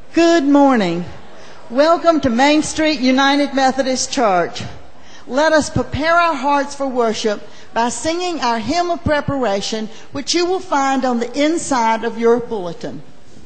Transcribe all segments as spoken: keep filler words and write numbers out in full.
Good morning. Welcome to Main Street United Methodist Church. Let us prepare our hearts for worship by singing our hymn of preparation, which you will find on the inside of your bulletin.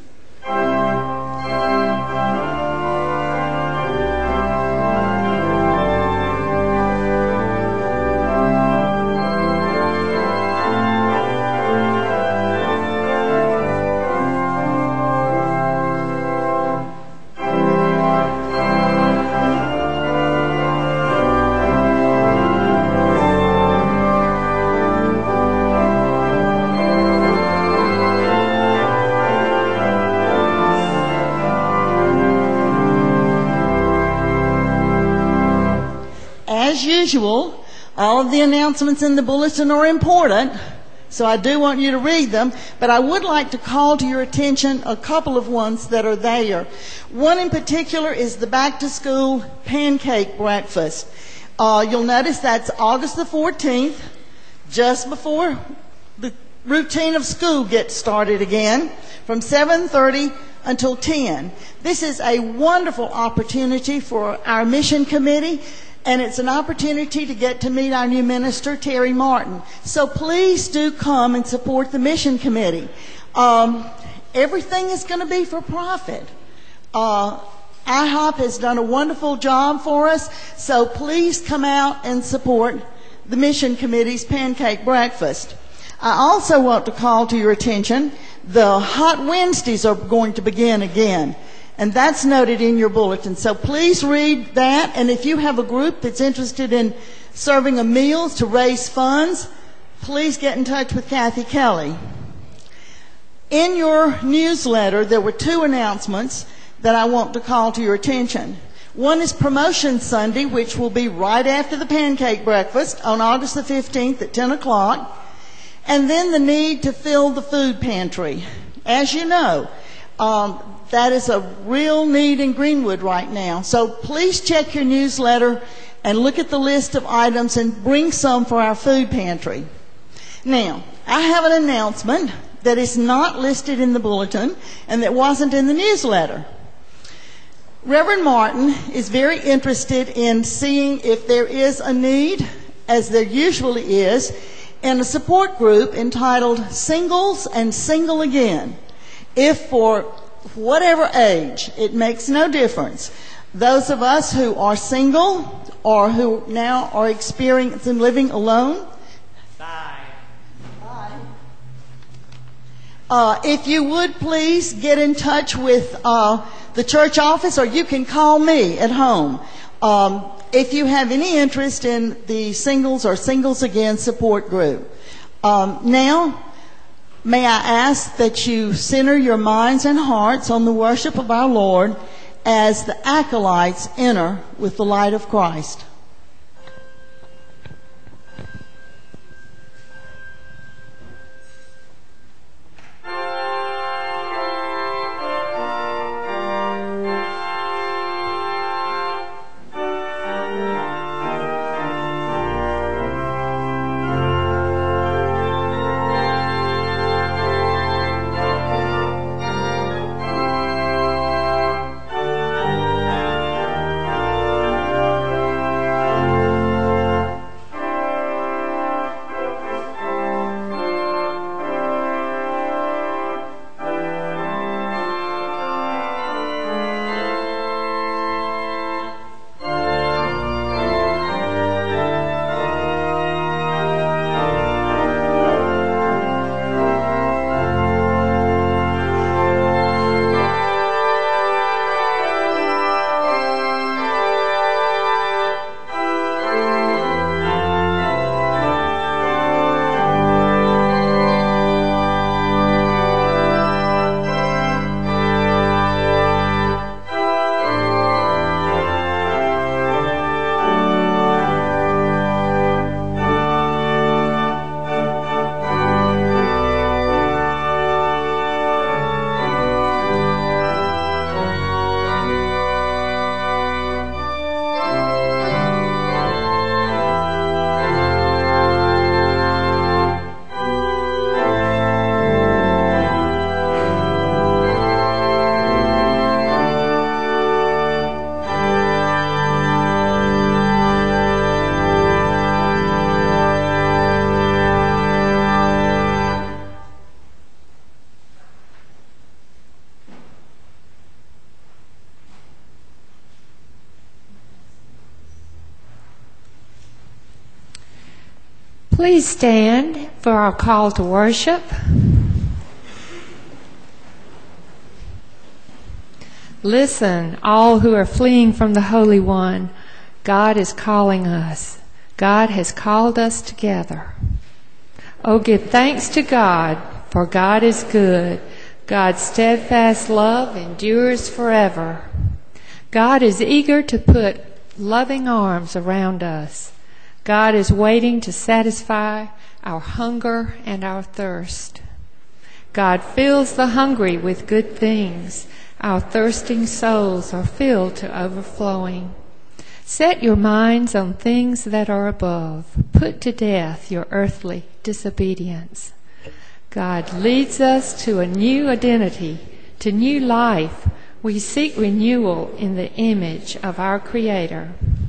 As usual, all of the announcements in the bulletin are important, so I do want you to read them, but I would like to call to your attention a couple of ones that are there. One in particular is the back-to-school pancake breakfast. Uh, you'll notice that's August the fourteenth, just before the routine of school gets started again, from seven thirty until ten. This is a wonderful opportunity for our mission committee, and it's an opportunity to get to meet our new minister, Terry Martin. So please do come and support the mission committee. Um, everything is going to be for profit. Uh, I HOP has done a wonderful job for us, so please come out and support the mission committee's pancake breakfast. I also want to call to your attention the Hot Wednesdays are going to begin again. And that's noted in your bulletin. So please read that. And if you have a group that's interested in serving a meal to raise funds, please get in touch with Kathy Kelly. In your newsletter, there were two announcements that I want to call to your attention. One is Promotion Sunday, which will be right after the pancake breakfast on August the fifteenth at ten o'clock. And then the need to fill the food pantry. As you know, um, that is a real need in Greenwood right now. So please check your newsletter and look at the list of items and bring some for our food pantry. Now, I have an announcement that is not listed in the bulletin and that wasn't in the newsletter. Reverend Martin is very interested in seeing if there is a need, as there usually is, in a support group entitled Singles and Single Again. If for whatever age, it makes no difference. Those of us who are single or who now are experiencing living alone. Bye. Bye. Uh, if you would please get in touch with uh, the church office, or you can call me at home. Um, if you have any interest in the Singles or Singles Again support group. Um, now, may I ask that you center your minds and hearts on the worship of our Lord as the acolytes enter with the light of Christ. Please stand for our call to worship. Listen, all who are fleeing from the Holy One. God is calling us. God has called us together. Oh, give thanks to God, for God is good. God's steadfast love endures forever. God is eager to put loving arms around us. God is waiting to satisfy our hunger and our thirst. God fills the hungry with good things. Our thirsting souls are filled to overflowing. Set your minds on things that are above. Put to death your earthly disobedience. God leads us to a new identity, to new life. We seek renewal in the image of our Creator.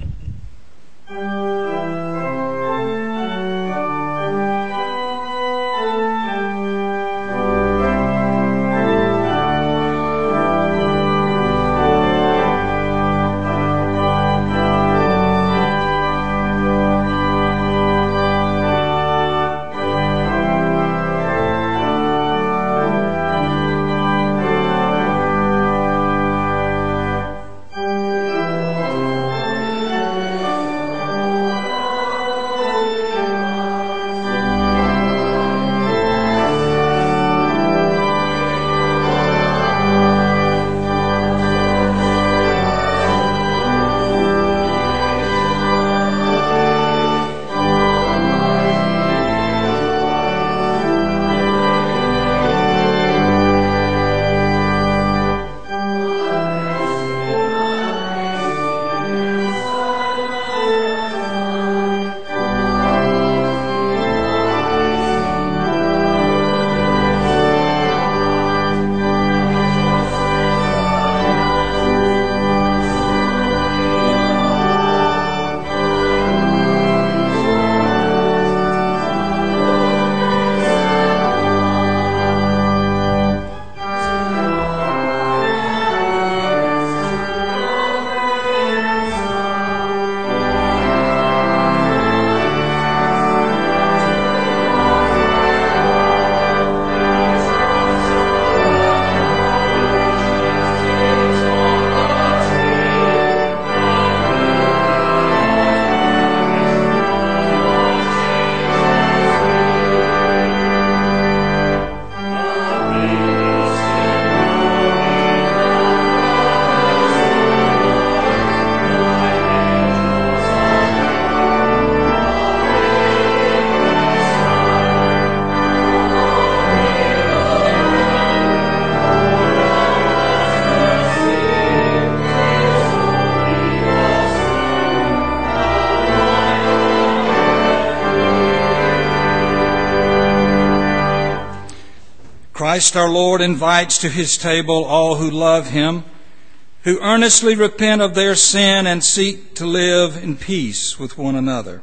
Christ our Lord invites to his table all who love him, who earnestly repent of their sin and seek to live in peace with one another.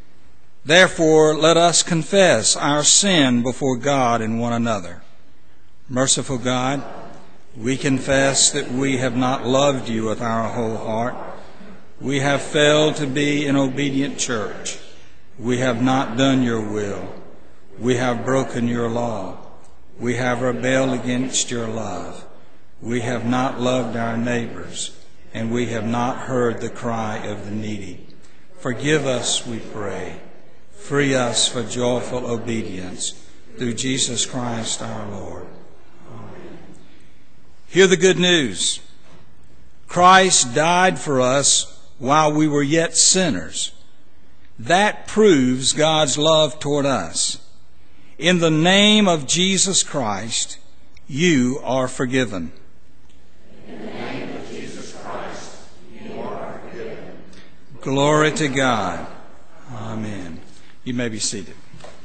Therefore, let us confess our sin before God and one another. Merciful God, we confess that we have not loved you with our whole heart. We have failed to be an obedient church. We have not done your will. We have broken your law. We have rebelled against your love. We have not loved our neighbors, and we have not heard the cry of the needy. Forgive us, we pray. Free us for joyful obedience through Jesus Christ our Lord. Amen. Hear the good news. Christ died for us while we were yet sinners. That proves God's love toward us. In the name of Jesus Christ, you are forgiven. In the name of Jesus Christ, you are forgiven. Glory to God. Amen. You may be seated.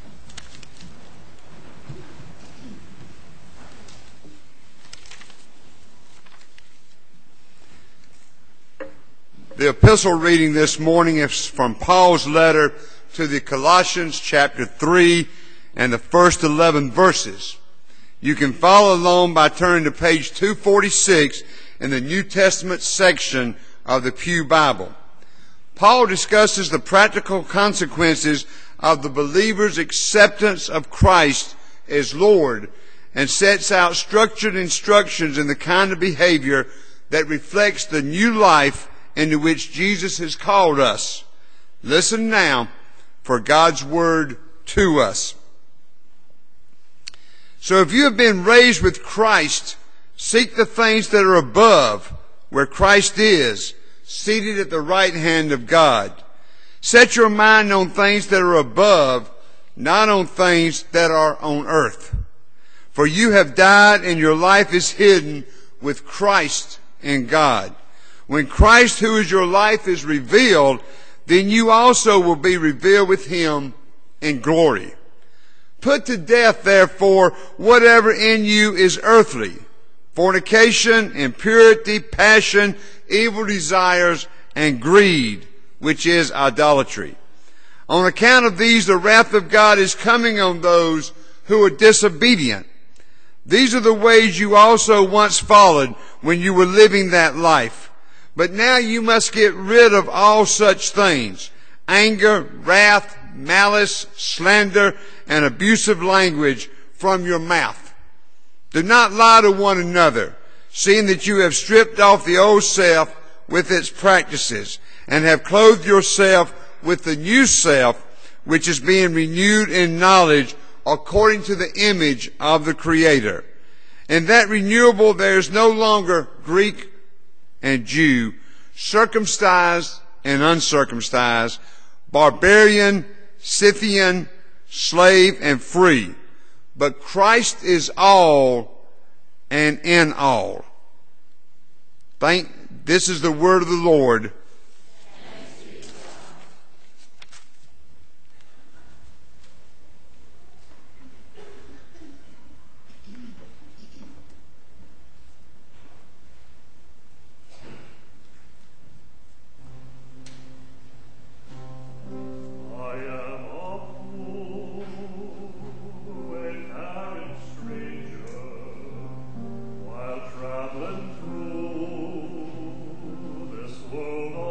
The epistle reading this morning is from Paul's letter to the Colossians, chapter three, and the first eleven verses. You can follow along by turning to page two forty-six in the New Testament section of the Pew Bible. Paul discusses the practical consequences of the believer's acceptance of Christ as Lord and sets out structured instructions in the kind of behavior that reflects the new life into which Jesus has called us. Listen now for God's word to us. So if you have been raised with Christ, seek the things that are above, where Christ is, seated at the right hand of God. Set your mind on things that are above, not on things that are on earth. For you have died, and your life is hidden with Christ in God. When Christ, who is your life, is revealed, then you also will be revealed with him in glory. Put to death, therefore, whatever in you is earthly: fornication, impurity, passion, evil desires, and greed, which is idolatry. On account of these, the wrath of God is coming on those who are disobedient. These are the ways you also once followed when you were living that life. But now you must get rid of all such things: anger, wrath, malice, slander, and abusive language from your mouth. Do not lie to one another, seeing that you have stripped off the old self with its practices, and have clothed yourself with the new self, which is being renewed in knowledge according to the image of the Creator. In that renewal there is no longer Greek and Jew, circumcised and uncircumcised, barbarian, Scythian, slave and free, but Christ is all and in all. Thank, this is the word of the Lord. While traveling through this world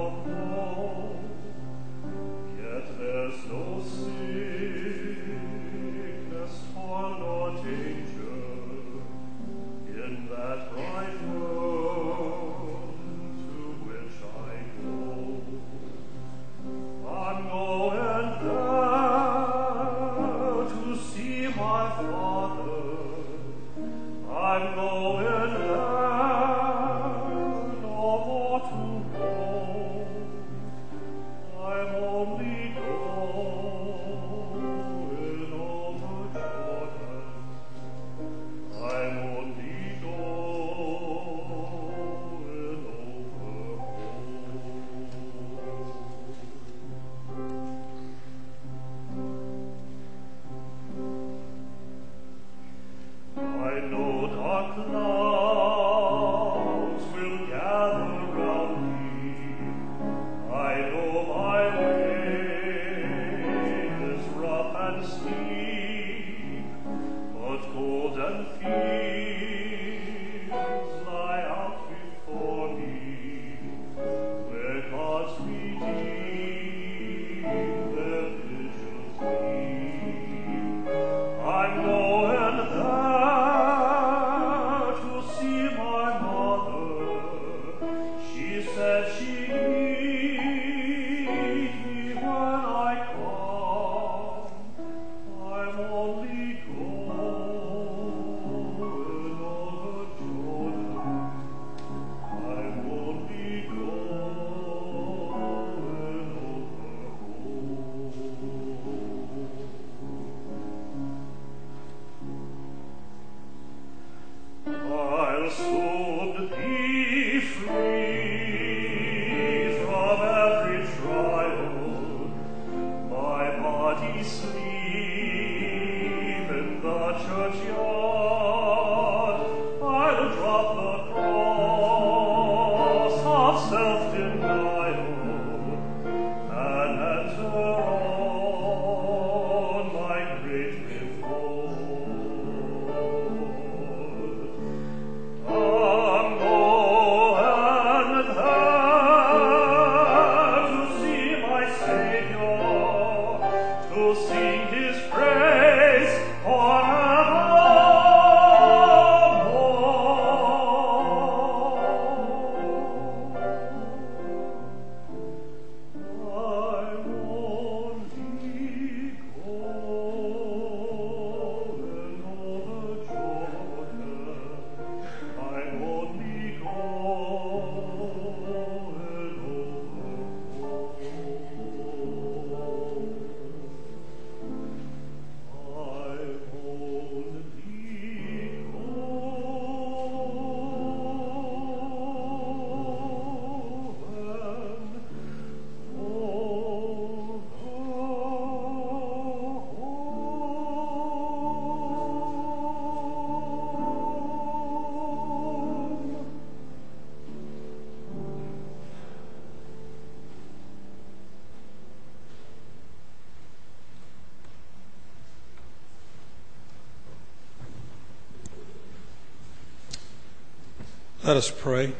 Let us pray.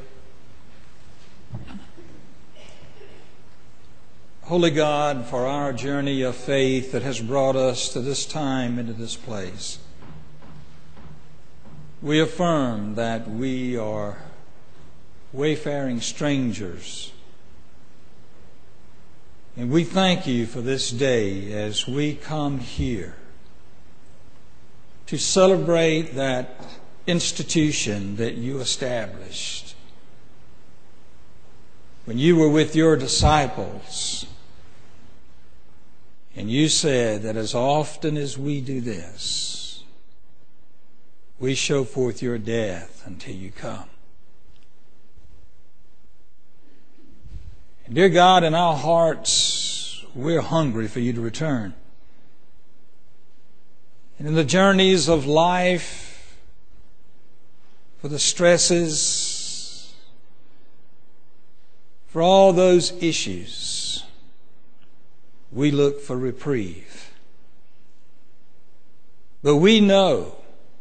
Holy God, for our journey of faith that has brought us to this time and to this place, we affirm that we are wayfaring strangers. And we thank you for this day as we come here to celebrate that institution that you established when you were with your disciples. And you said that as often as we do this, we show forth your death until you come. And dear God, in our hearts, we're hungry for you to return. And in the journeys of life, for the stresses, for all those issues, we look for reprieve. But we know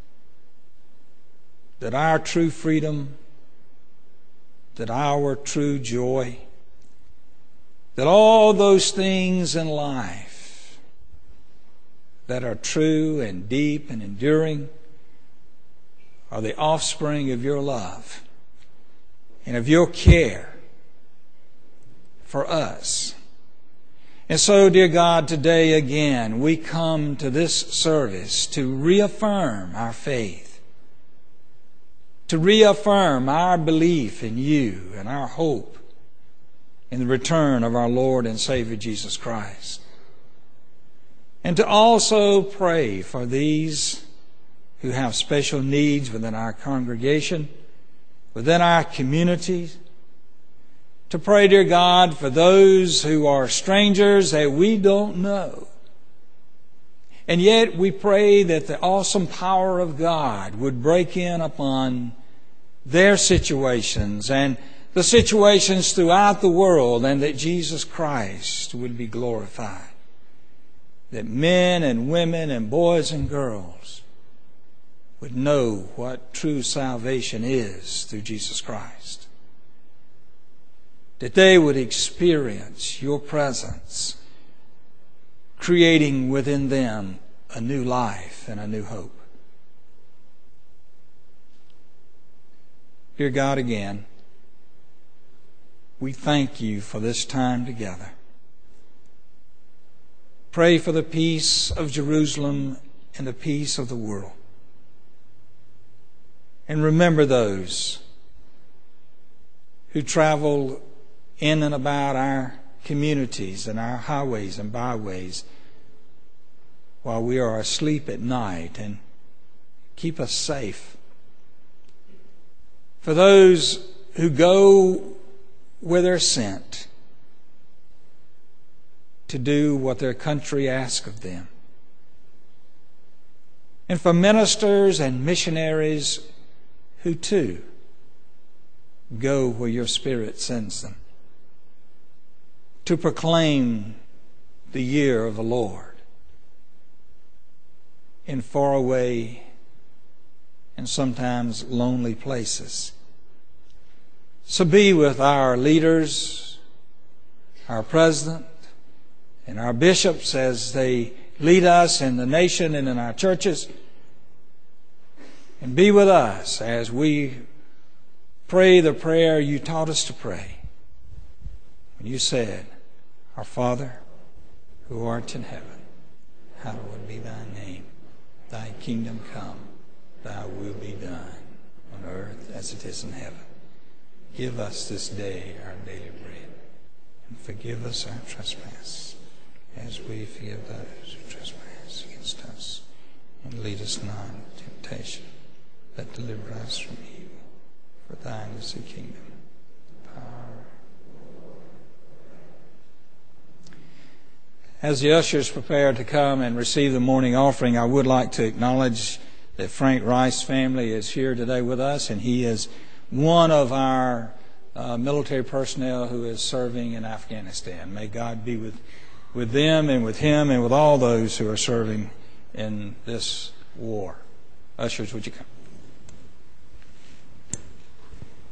that our true freedom, that our true joy, that all those things in life that are true and deep and enduring are the offspring of your love and of your care for us. And so, dear God, today again, we come to this service to reaffirm our faith, to reaffirm our belief in you and our hope in the return of our Lord and Savior Jesus Christ. And to also pray for these who have special needs within our congregation, within our communities. To pray, dear God, for those who are strangers that we don't know. And yet we pray that the awesome power of God would break in upon their situations and the situations throughout the world, and that Jesus Christ would be glorified. That men and women and boys and girls would know what true salvation is through Jesus Christ. That they would experience your presence, creating within them a new life and a new hope. Dear God, again, we thank you for this time together. Pray for the peace of Jerusalem and the peace of the world. And remember those who travel in and about our communities and our highways and byways while we are asleep at night, and keep us safe. For those who go where they're sent to do what their country asks of them. And for ministers and missionaries who too go where your Spirit sends them, to proclaim the year of the Lord in faraway and sometimes lonely places. So be with our leaders, our president, and our bishops as they lead us in the nation and in our churches. And be with us as we pray the prayer you taught us to pray when you said, Our Father, who art in heaven, hallowed be thy name. Thy kingdom come, thy will be done on earth as it is in heaven. Give us this day our daily bread, and forgive us our trespasses, as we forgive those who trespass against us. And lead us not into temptation, but deliver us from evil. For thine is the kingdom, the power. As the ushers prepare to come and receive the morning offering, I would like to acknowledge that Frank Rice family is here today with us, and he is one of our uh, military personnel who is serving in Afghanistan. May God be with, with them and with him and with all those who are serving in this war. Ushers, would you come?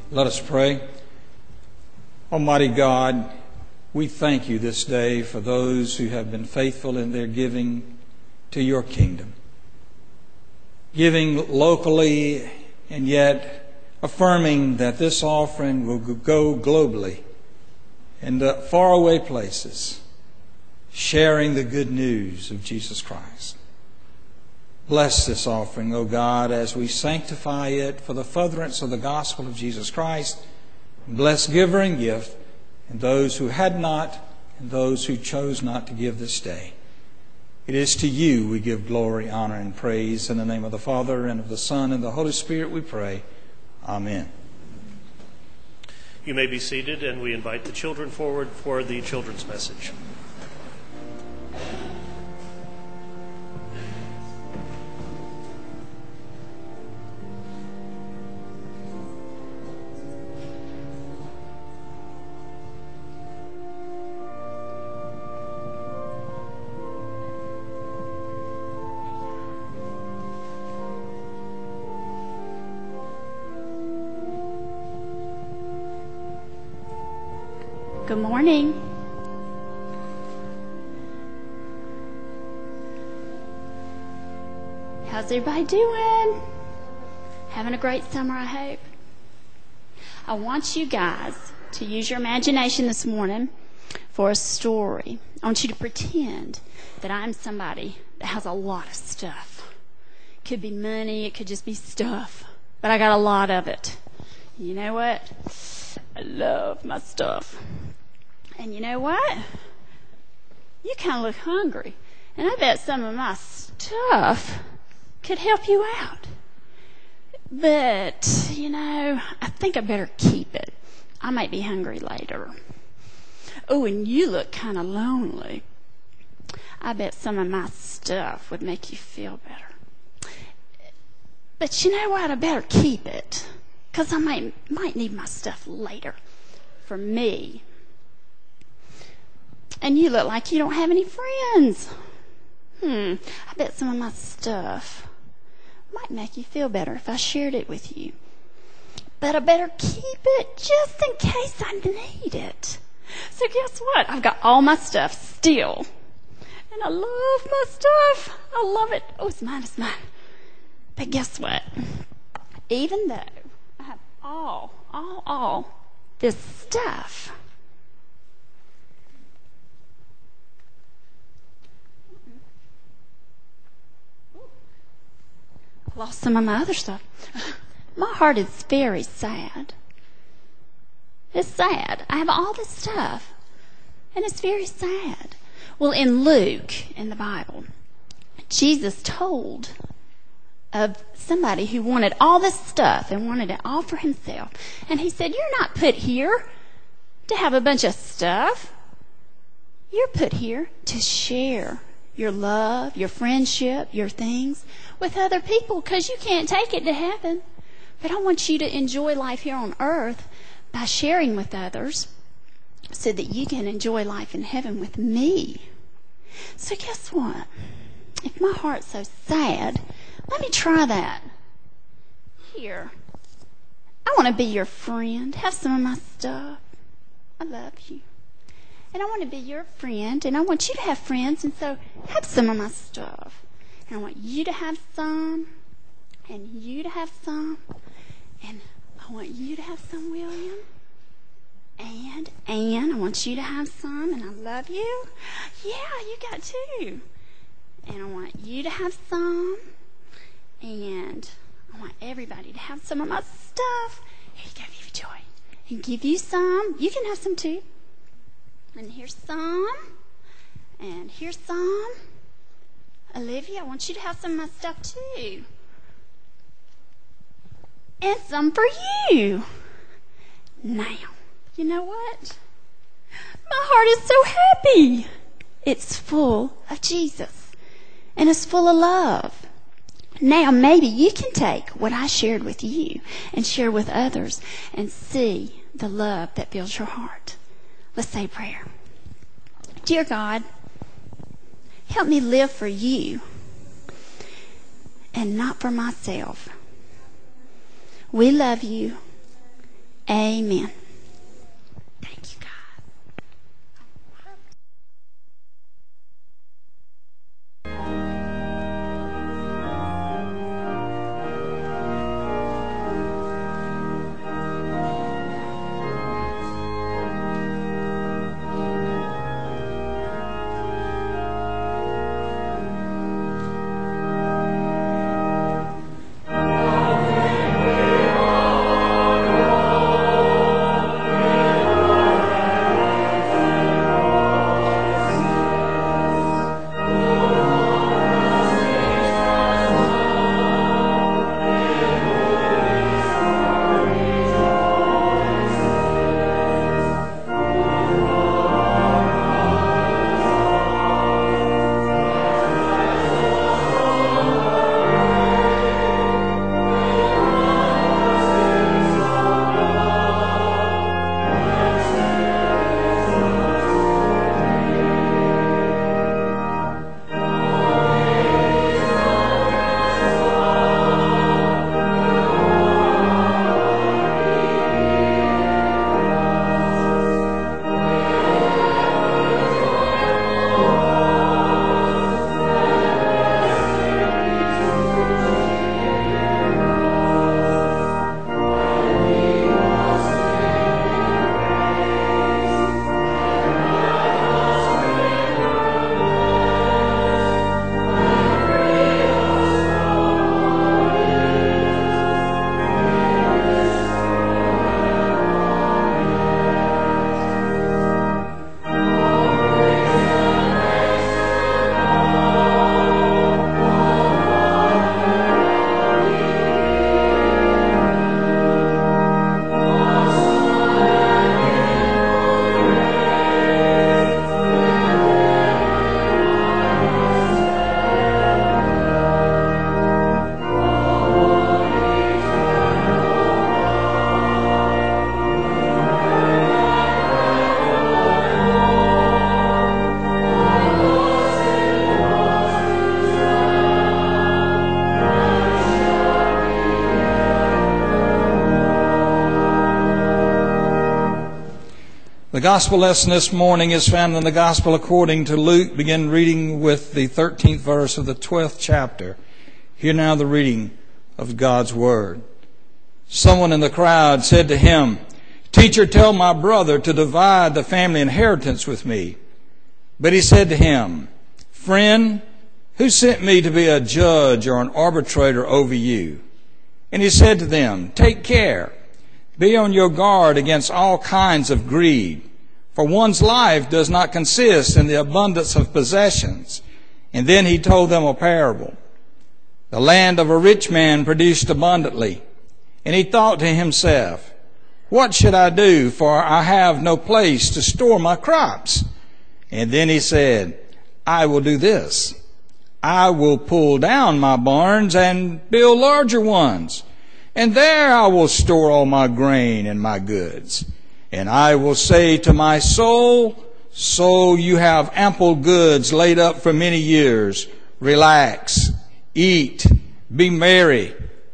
Let us pray. Almighty God, we thank you this day for those who have been faithful in their giving to your kingdom. Giving locally and yet affirming that this offering will go globally into faraway places, sharing the good news of Jesus Christ. Bless this offering, O God, as we sanctify it for the furtherance of the gospel of Jesus Christ. Bless giver and gift, and those who had not, and those who chose not to give this day. It is to you we give glory, honor, and praise. In the name of the Father, and of the Son, and the Holy Spirit we pray. Amen. You may be seated, and we invite the children forward for the children's message. Good morning. How's everybody doing? Having a great summer, I hope. I want you guys to use your imagination this morning for a story. I want you to pretend that I'm somebody that has a lot of stuff. It could be money, it could just be stuff, but I got a lot of it. You know what? I love my stuff. And you know what? You kind of look hungry. And I bet some of my stuff could help you out. But, you know, I think I better keep it. I might be hungry later. Oh, and you look kind of lonely. I bet some of my stuff would make you feel better. But you know what? I better keep it. Because I might, might need my stuff later. For me. And you look like you don't have any friends. Hmm, I bet some of my stuff might make you feel better if I shared it with you. But I better keep it just in case I need it. So guess what? I've got all my stuff still. And I love my stuff. I love it. Oh, it's mine, it's mine. But guess what? Even though I have all, all, all this stuff, lost some of my other stuff. My heart is very sad. It's sad. I have all this stuff, and it's very sad. Well, in Luke, in the Bible, Jesus told of somebody who wanted all this stuff and wanted it all for himself. And he said, you're not put here to have a bunch of stuff. You're put here to share your love, your friendship, your things with other people, because you can't take it to heaven. But I want you to enjoy life here on earth by sharing with others so that you can enjoy life in heaven with me. So guess what? If my heart's so sad, let me try that. Here. I want to be your friend. Have some of my stuff. I love you. And I want to be your friend, and I want you to have friends, and so have some of my stuff. And I want you to have some, and you to have some, and I want you to have some, William. And, and I want you to have some, and I love you. Yeah, you got two. And I want you to have some, and I want everybody to have some of my stuff. Here you go, Viva Joy. And give you some. You can have some too. And here's some. And here's some. Olivia, I want you to have some of my stuff too. And some for you. Now, you know what? My heart is so happy. It's full of Jesus. And it's full of love. Now, maybe you can take what I shared with you and share with others and see the love that fills your heart. Let's say a prayer. Dear God, help me live for you and not for myself. We love you Amen. Thank you, God. The gospel lesson this morning is found in the gospel according to Luke. Begin reading with the thirteenth verse of the twelfth chapter. Hear now the reading of God's word. Someone in the crowd said to him, "Teacher, tell my brother to divide the family inheritance with me." But he said to him, "Friend, who sent me to be a judge or an arbitrator over you?" And he said to them, "Take care. Be on your guard against all kinds of greed. For one's life does not consist in the abundance of possessions." And then he told them a parable. The land of a rich man produced abundantly. And he thought to himself, "What should I do? For I have no place to store my crops." And then he said, "I will do this. I will pull down my barns and build larger ones. And there I will store all my grain and my goods. And I will say to my soul, soul, you have ample goods laid up for many years. Relax, eat, be merry."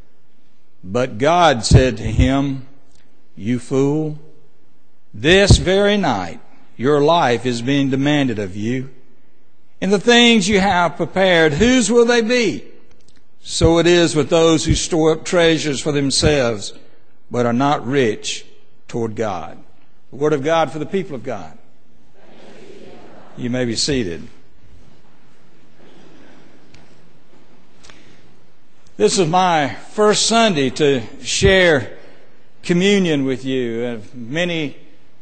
But God said to him, "You fool, this very night your life is being demanded of you. And the things you have prepared, whose will they be? So it is with those who store up treasures for themselves, but are not rich toward God." The word of God for the people of God. You may be seated. This is my first Sunday to share communion with you, and many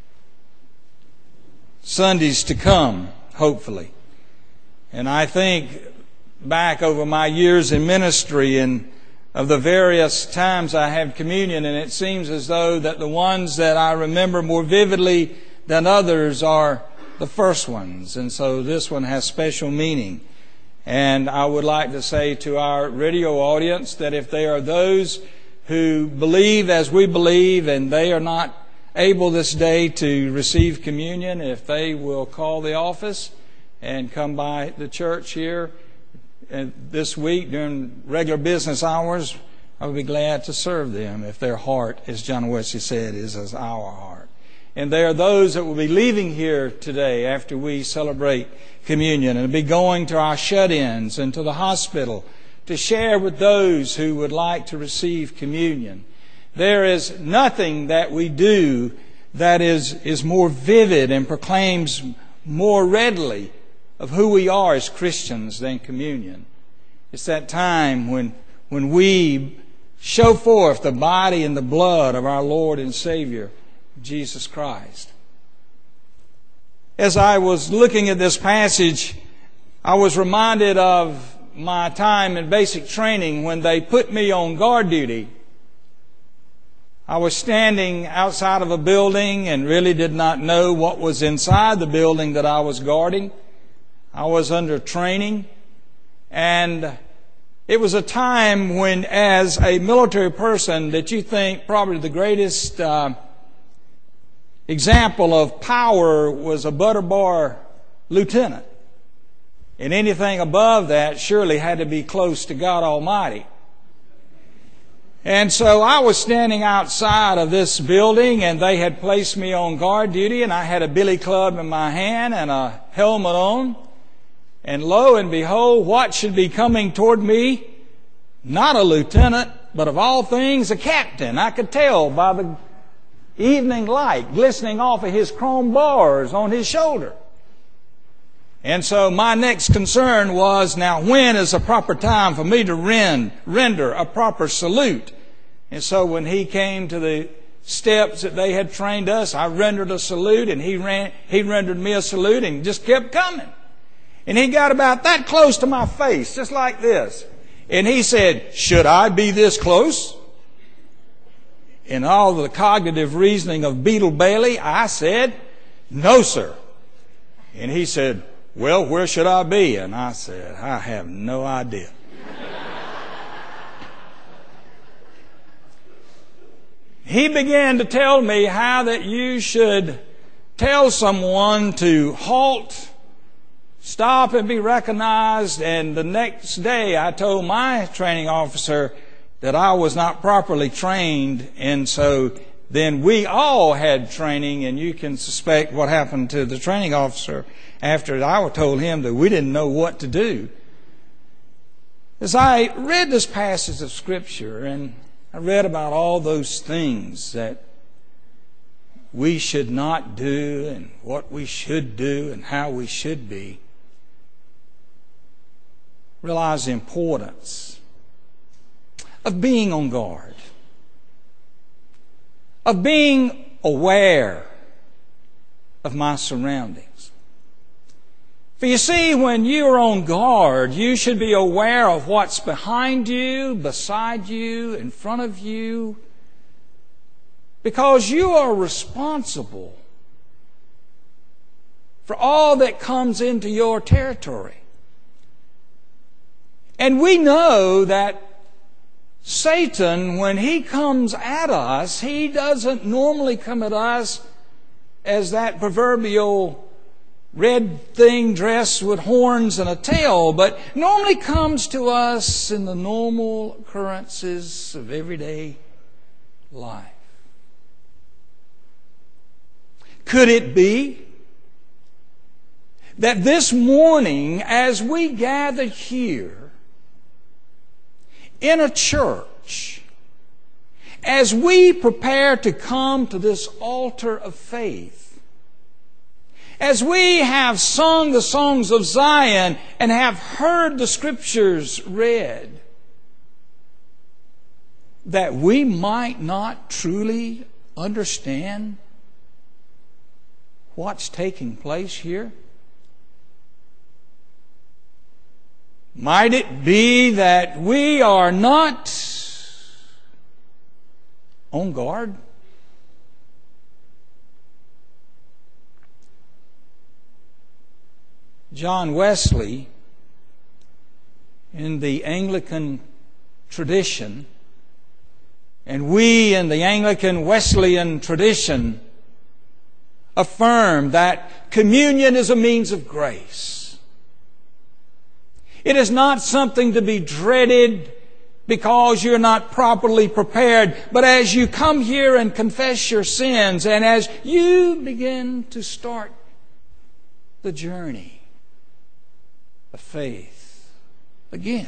Sundays to come, hopefully. And I think back over my years in ministry and of the various times I had communion, and it seems as though that the ones that I remember more vividly than others are the first ones. And so this one has special meaning. And I would like to say to our radio audience that if they are those who believe as we believe and they are not able this day to receive communion, if they will call the office and come by the church here and this week during regular business hours, I would be glad to serve them if their heart, as John Wesley said, is as our heart. And there are those that will be leaving here today after we celebrate communion and be going to our shut-ins and to the hospital to share with those who would like to receive communion. There is nothing that we do that is, is more vivid and proclaims more readily of who we are as Christians than communion. It's that time when, when we show forth the body and the blood of our Lord and Savior, Jesus Christ. As I was looking at this passage, I was reminded of my time in basic training when they put me on guard duty. I was standing outside of a building and really did not know what was inside the building that I was guarding. I was under training, and it was a time when, as a military person, that you think probably the greatest uh, example of power was a butter bar lieutenant. And anything above that surely had to be close to God Almighty. And so I was standing outside of this building, and they had placed me on guard duty, and I had a billy club in my hand and a helmet on. And lo and behold, what should be coming toward me? Not a lieutenant, but of all things, a captain. I could tell by the evening light glistening off of his chrome bars on his shoulder. And so my next concern was, now when is the proper time for me to rend, render a proper salute? And so when he came to the steps that they had trained us, I rendered a salute, and he ran, he rendered me a salute, and just kept coming. And he got about that close to my face, just like this. And he said, should I be this close? In all the cognitive reasoning of Beetle Bailey, I said, no, sir. And he said, well, where should I be? And I said, I have no idea. He began to tell me how that you should tell someone to halt, stop, and be recognized. And the next day I told my training officer that I was not properly trained, and so then we all had training, and you can suspect what happened to the training officer after I told him that we didn't know what to do. As I read this passage of Scripture, and I read about all those things that we should not do, and what we should do, and how we should be, realize the importance of being on guard, of being aware of my surroundings. For you see, when you are on guard, you should be aware of what's behind you, beside you, in front of you, because you are responsible for all that comes into your territory. And we know that Satan, when he comes at us, he doesn't normally come at us as that proverbial red thing dressed with horns and a tail, but normally comes to us in the normal occurrences of everyday life. Could it be that this morning, as we gather here in a church, as we prepare to come to this altar of faith, as we have sung the songs of Zion and have heard the Scriptures read, that we might not truly understand what's taking place here? Might it be that we are not on guard? John Wesley, in the Anglican tradition, and we in the Anglican Wesleyan tradition, affirm that communion is a means of grace. It is not something to be dreaded because you're not properly prepared. But as you come here and confess your sins, and as you begin to start the journey of faith again,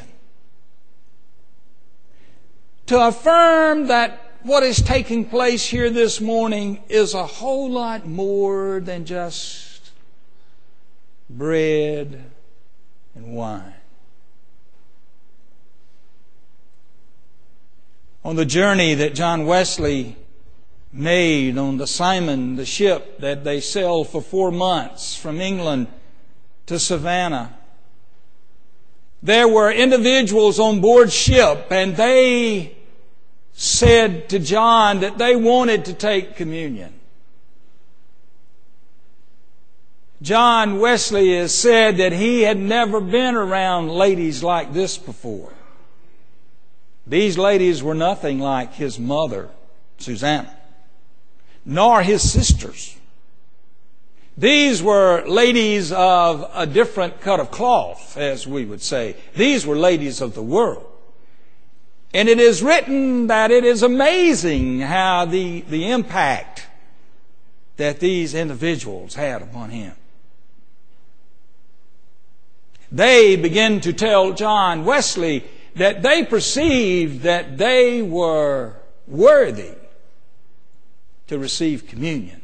to affirm that what is taking place here this morning is a whole lot more than just bread and wine. On the journey that John Wesley made on the Simon, the ship that they sailed for four months from England to Savannah, there were individuals on board ship, and they said to John that they wanted to take communion. John Wesley has said that he had never been around ladies like this before. These ladies were nothing like his mother, Susanna, nor his sisters. These were ladies of a different cut of cloth, as we would say. These were ladies of the world. And it is written that it is amazing how the, the impact that these individuals had upon him. They began to tell John Wesley that they perceived that they were worthy to receive communion.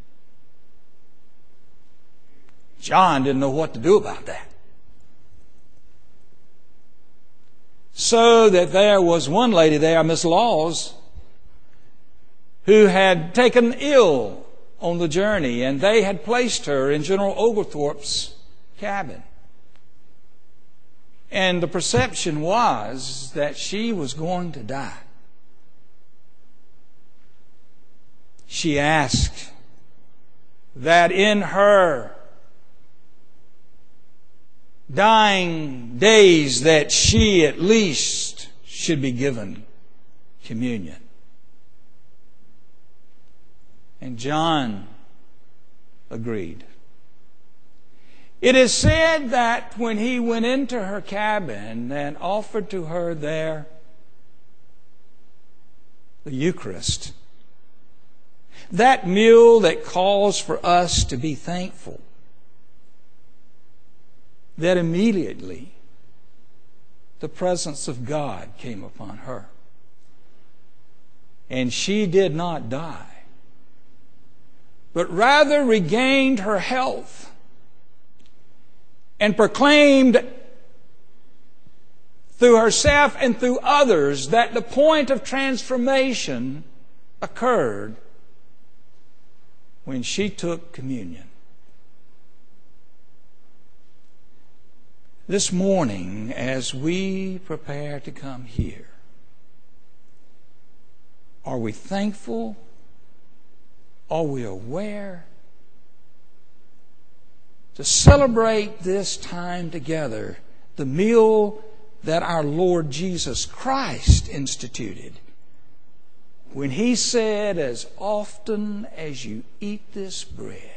John didn't know what to do about that. So that there was one lady there, Miss Laws, who had taken ill on the journey, and they had placed her in General Oglethorpe's cabin. And the perception was that she was going to die. She asked that in her dying days that she at least should be given communion. And John agreed. It is said that when he went into her cabin and offered to her there the Eucharist, that meal that calls for us to be thankful, that immediately the presence of God came upon her. And she did not die, but rather regained her health and proclaimed through herself and through others that the point of transformation occurred when she took communion. This morning, as we prepare to come here, are we thankful? Are we aware to celebrate this time together, the meal that our Lord Jesus Christ instituted when He said, "As often as you eat this bread,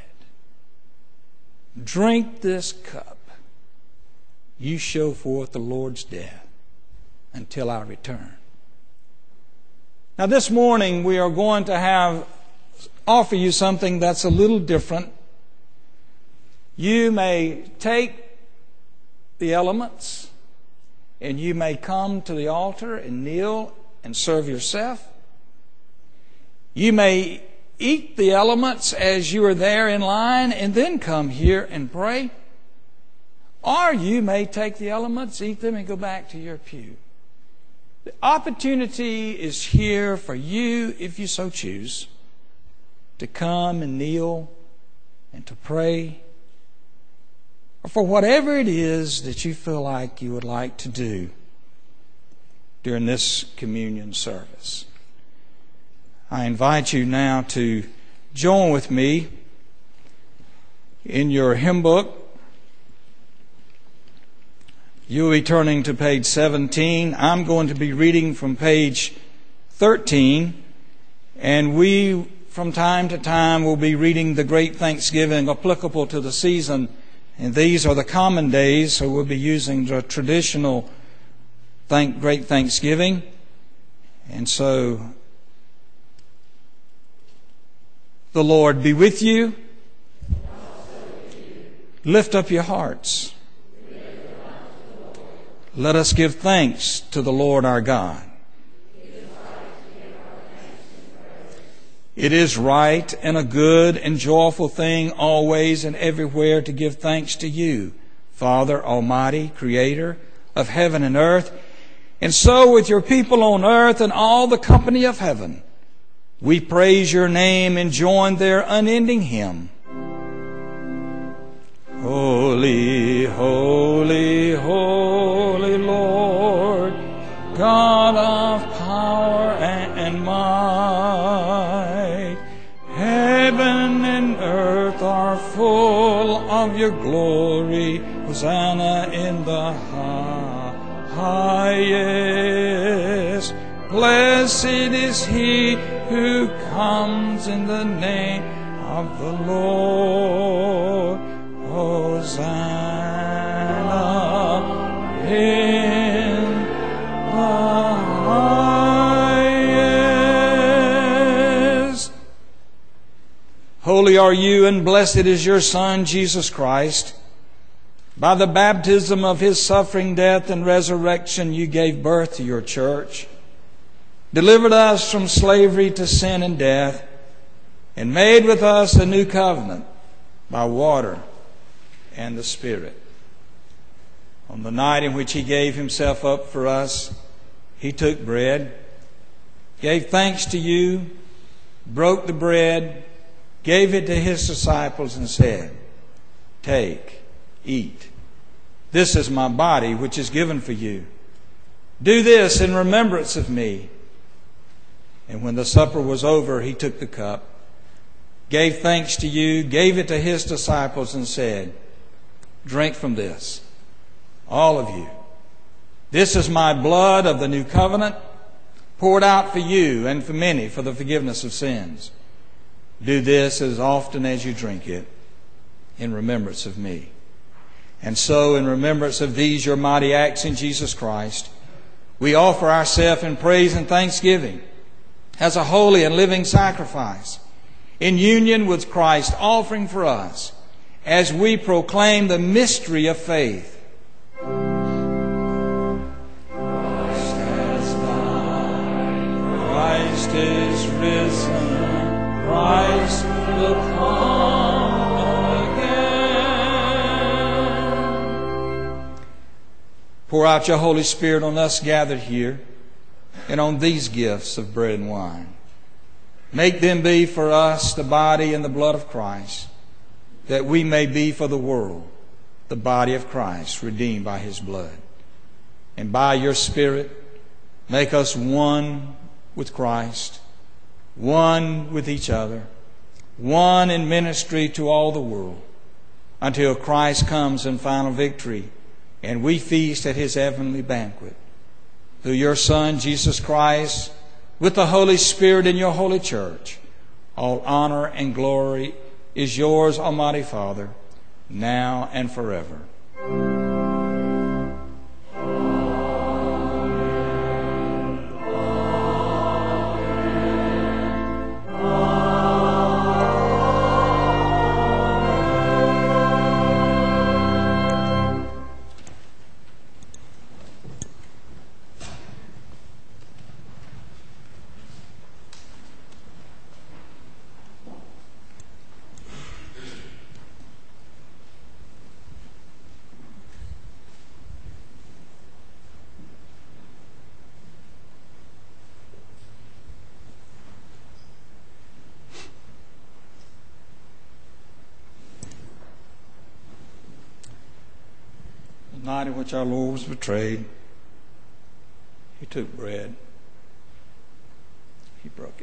drink this cup, you show forth the Lord's death until I return." Now this morning we are going to have offer you something that's a little different. You may take the elements and you may come to the altar and kneel and serve yourself. You may eat the elements as you are there in line and then come here and pray. Or you may take the elements, eat them, and go back to your pew. The opportunity is here for you, if you so choose, to come and kneel and to pray, or for whatever it is that you feel like you would like to do during this communion service. I invite you now to join with me in your hymn book. You'll be turning to page seventeen. I'm going to be reading from page thirteen. And we, from time to time, will be reading the Great Thanksgiving applicable to the season. And these are the common days, so we'll be using the traditional thank, great thanksgiving. And so, the Lord be with you. Lift up your hearts. Let us give thanks to the Lord our God. It is right and a good and joyful thing always and everywhere to give thanks to you, Father Almighty, Creator of heaven and earth. And so with your people on earth and all the company of heaven, we praise your name and join their unending hymn. Holy, holy, holy Lord, God of power and might, heaven and earth are full of your glory. Hosanna in the highest. Blessed is he who comes in the name of the Lord. Hosanna in the highest. Holy are you, and blessed is your Son, Jesus Christ. By the baptism of his suffering, death, and resurrection, you gave birth to your church, delivered us from slavery to sin and death, and made with us a new covenant by water and the Spirit. On the night in which he gave himself up for us, he took bread, gave thanks to you, broke the bread, gave it to his disciples, and said, "Take, eat. This is my body, which is given for you. Do this in remembrance of me." And when the supper was over, he took the cup, gave thanks to you, gave it to his disciples, and said, "Drink from this, all of you. This is my blood of the new covenant, poured out for you and for many for the forgiveness of sins. Do this as often as you drink it in remembrance of me." And so, in remembrance of these your mighty acts in Jesus Christ, we offer ourselves in praise and thanksgiving as a holy and living sacrifice, in union with Christ offering for us, as we proclaim the mystery of faith. Christ has died, Christ is risen, Christ will come again. Pour out your Holy Spirit on us gathered here and on these gifts of bread and wine. Make them be for us the body and the blood of Christ, that we may be for the world the body of Christ, redeemed by his blood. And by your Spirit, make us one with Christ, one with each other, one in ministry to all the world, until Christ comes in final victory and we feast at his heavenly banquet. Through your Son, Jesus Christ, with the Holy Spirit in your holy church, all honor and glory is yours, Almighty Father, now and forever. The night in which our Lord was betrayed, he took bread, he broke it.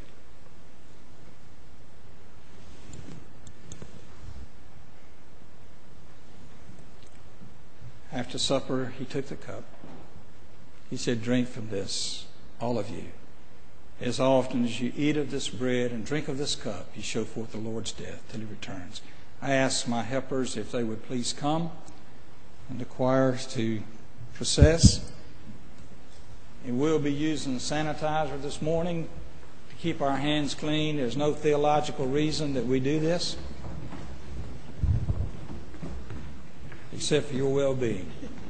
After supper, he took the cup. He said, "Drink from this, all of you. As often as you eat of this bread and drink of this cup, you show forth the Lord's death till he returns." I ask my helpers if they would please come, and the choirs to process. And we'll be using sanitizer this morning to keep our hands clean. There's no theological reason that we do this, except for your well-being.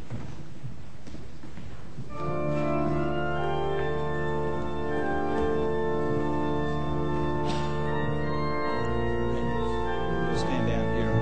Stand down here.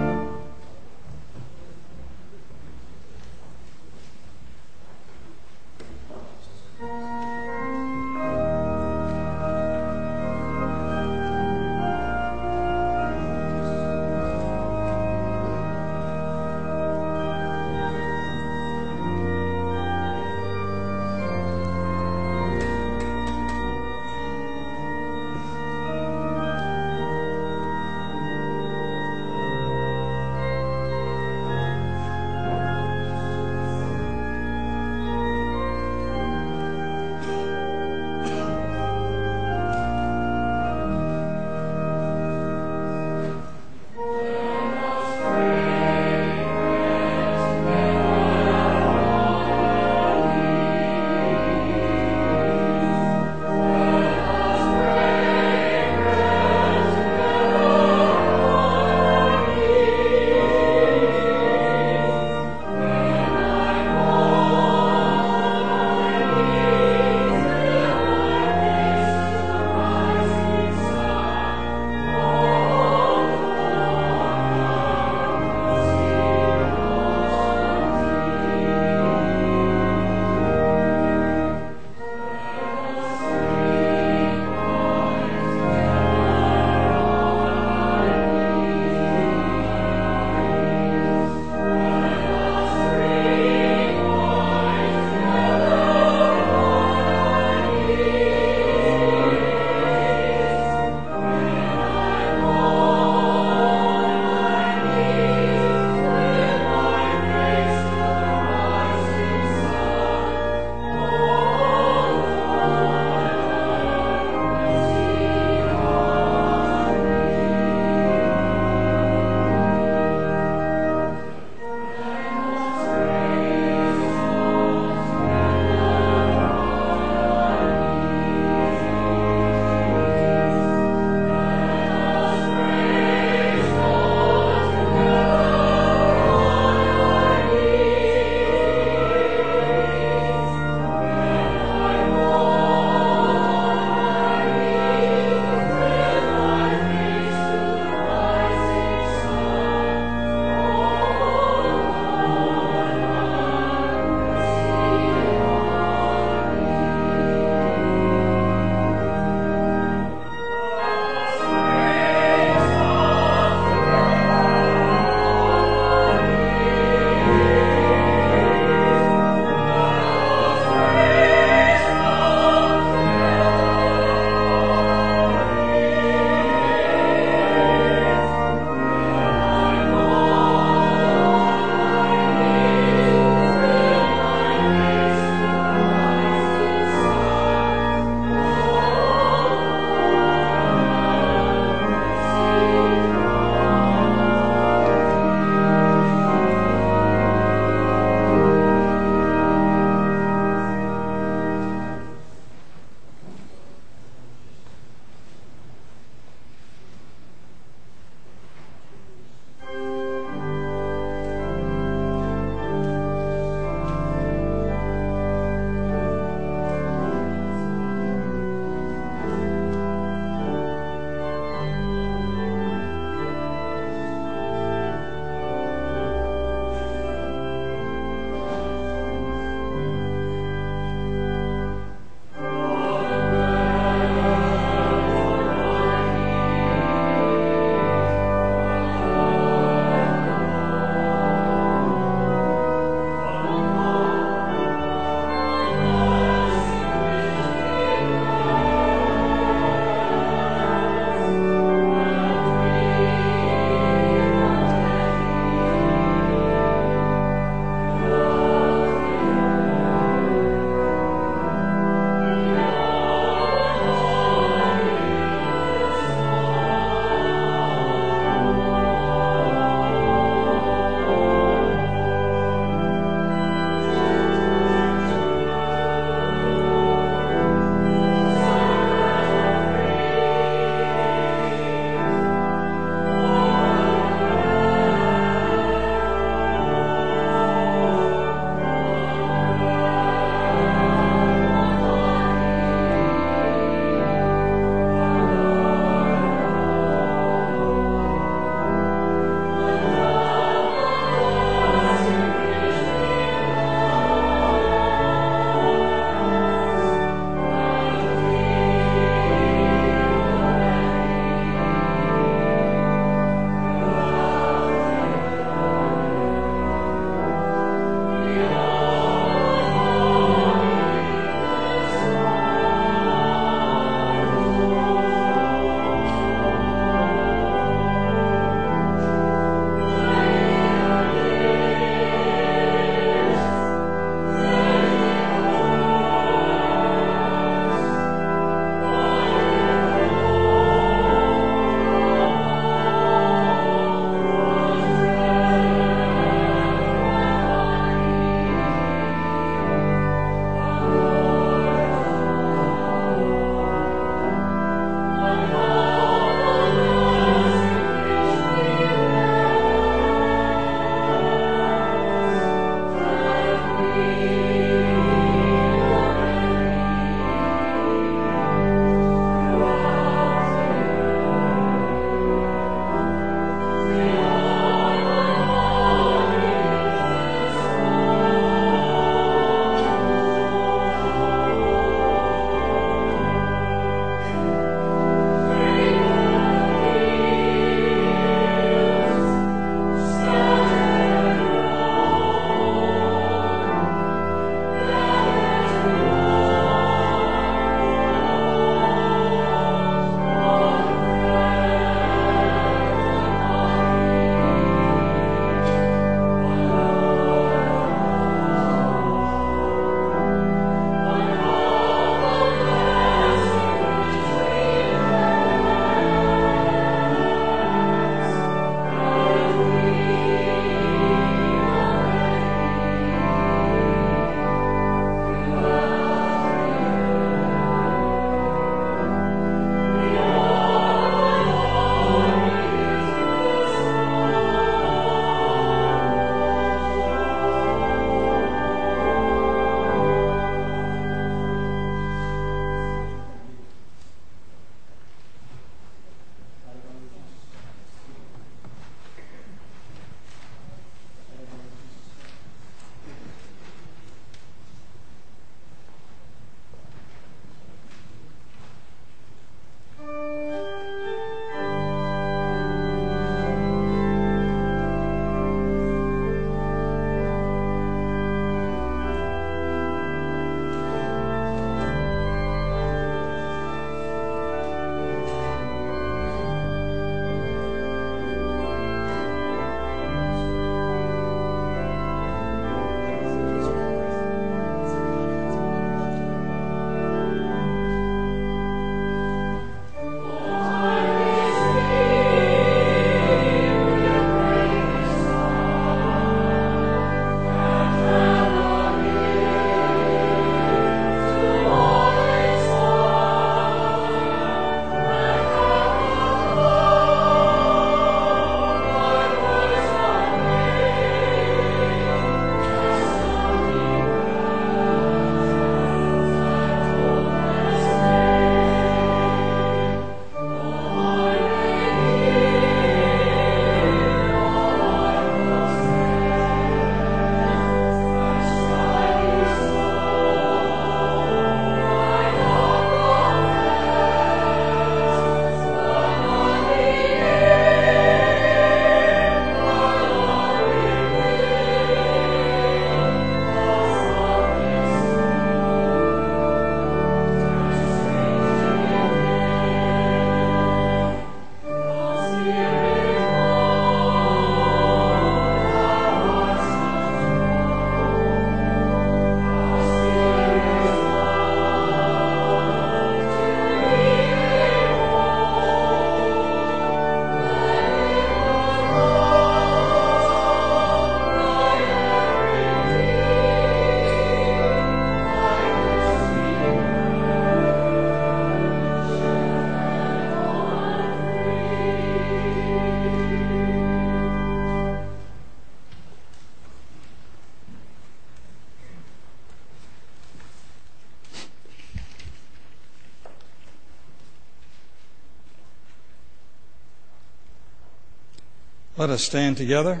Let us stand together.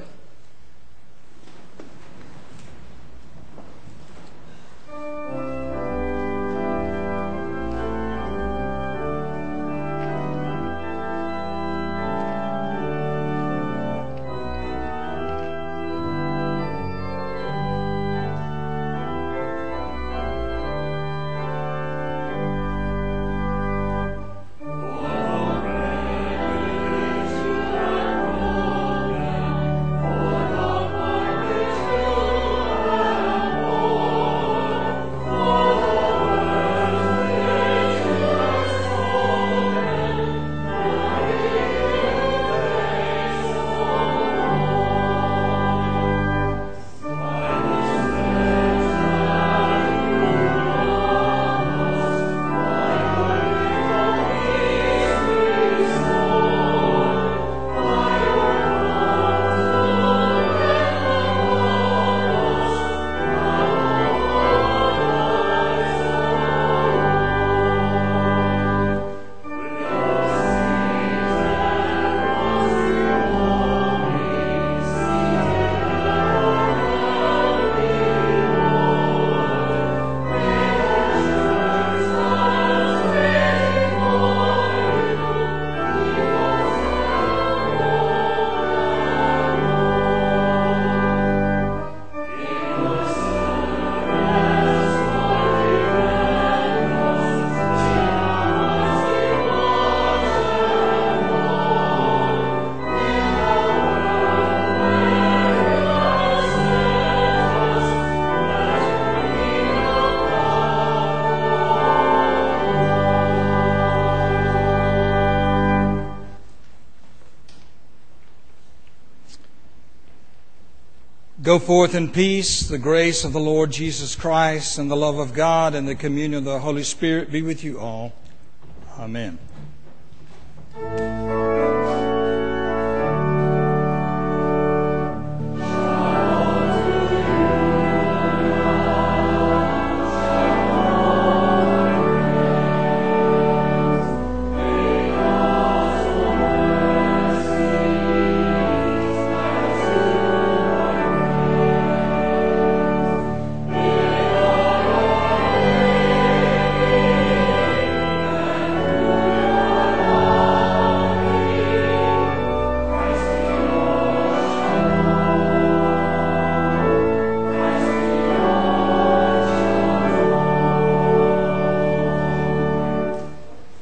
Go forth in peace. The grace of the Lord Jesus Christ and the love of God and the communion of the Holy Spirit be with you all. Amen.